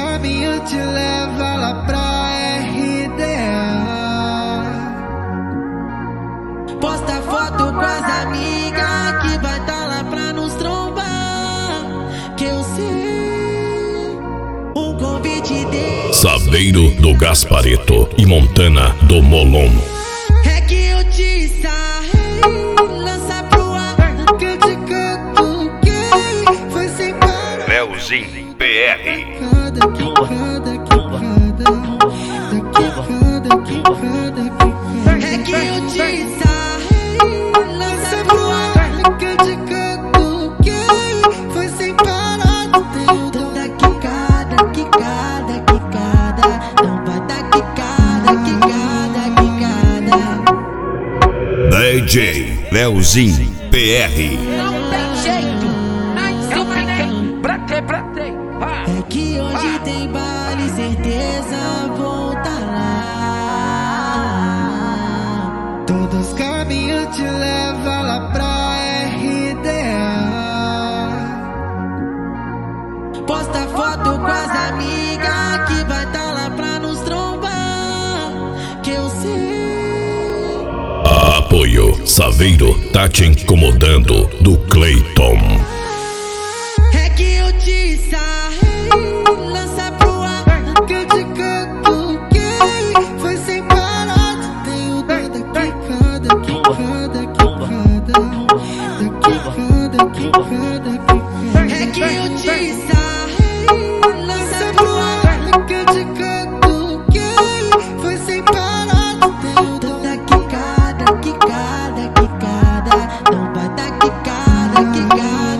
caminhos te levam lá pra RDA. Posta foto com as amigas que vai tá lá pra nos trombar. Que eu sei um convite dele. Saveiro do Gaspareto e Montana do Molon. É que eu te sarrei, lança pro ar Que eu te catuquei, foi sem parar. Leozinho PR. É que eu te sarrei, lança pro ar Que eu te catuquei, foi sem parar. toda quicada, quicada, quicada. Não vai dar quicada, quicada, quicada. DJ Leozinho PR. Não tem jeito, mas eu fiquei bratei. É que hoje tem baile, certeza vou tá lá. Todos os caminhos te levam lá pra RDA. Posta foto com as amigas que vai tá lá pra nos trombar. Que eu sei. Apoio Saveiro tá te incomodando do Clayton. É que eu te sarrei, lança pro ar Que eu te catuquei, foi sem parar. Tenho dor da quicada, quicada, quicada. Da quicada, quicada. É que eu te sarrei, lança pro ar Que eu te catuquei, foi sem parar. Tenho dor toda quicada, quicada, quicada. Não vai dar quicada, quicada.